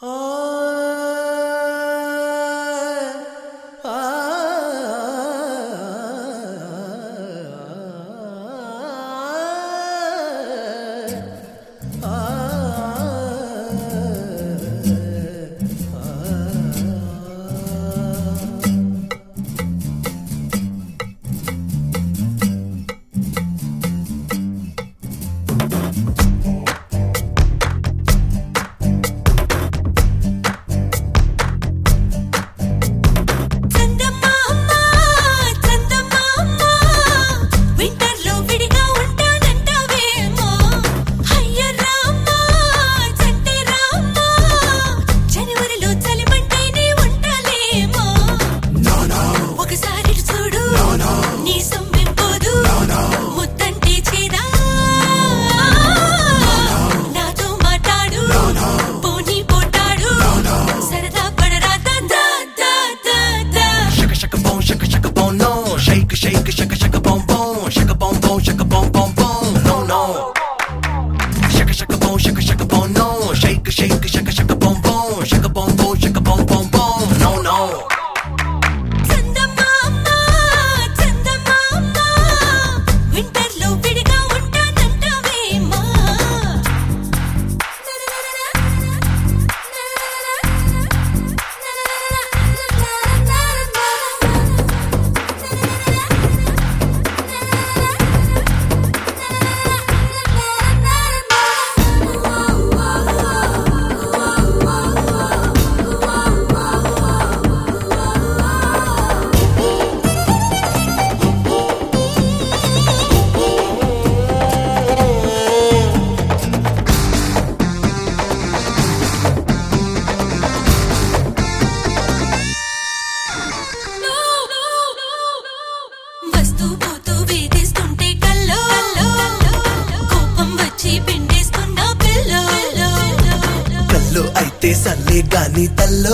Salle గాని తల్లో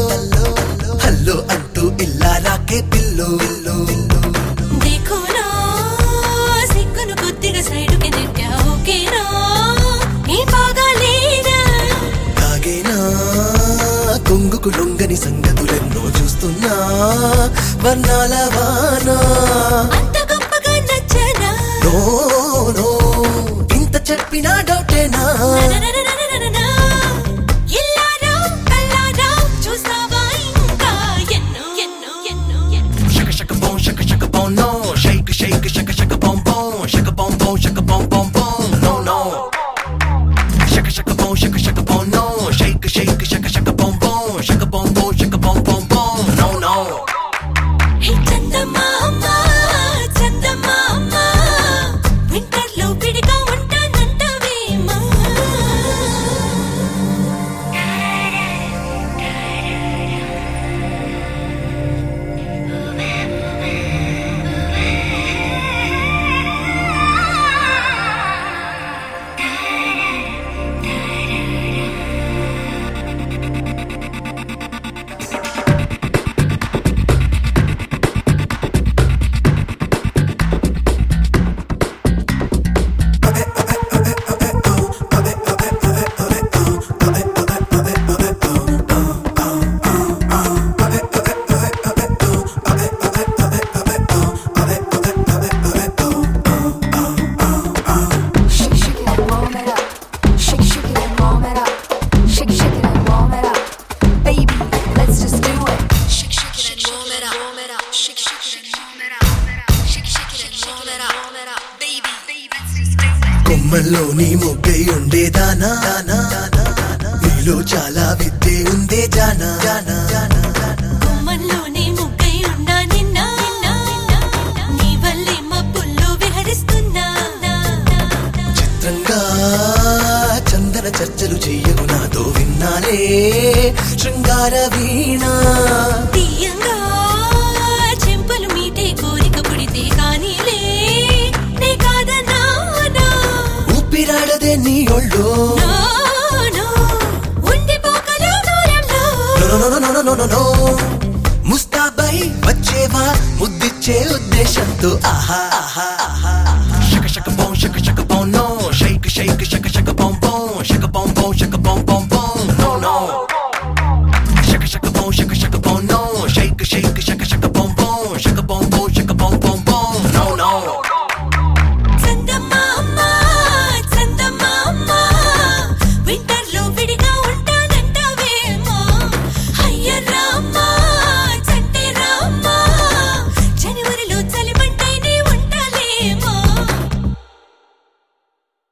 hello అంటూ ఇల్లా రాకే పిల్లో देखोना సిగ్గును కొద్దిగా సైడుకి నెట్టావు ఓకేనా నీ బాగాలేనా తాగేనా కొంగుకు లొంగని సంగతులెన్నో చూస్తున్నా వర్ణాల వానా అంత గొప్పగా నచ్చనా నో ఇంత చెప్పినా డౌటేనా కొమ్మల్లోని మొగ్గై ఉండేదానా నీలో చాలా విద్యే ఉందే జానా కొమ్మల్లోని మొగ్గై ఉన్నా నిన్న నీ వల్లే మబ్బుల్లో విహరిస్తున్నా చిత్రంగా చందన చర్చలు చెయ్యకు నాతో విన్నాలే శృంగార వీణ తీయంగా చెంపలు మీటే కోరిక పుడితే కానీలే నే కాదన్నా ఊపిరాడదే నీ ఒళ్ళో ఉండిపోకలు దూరంలో నో ముస్తాబై వచ్చేవా ముద్దిచ్చే ఉద్దేశంతో ఆహా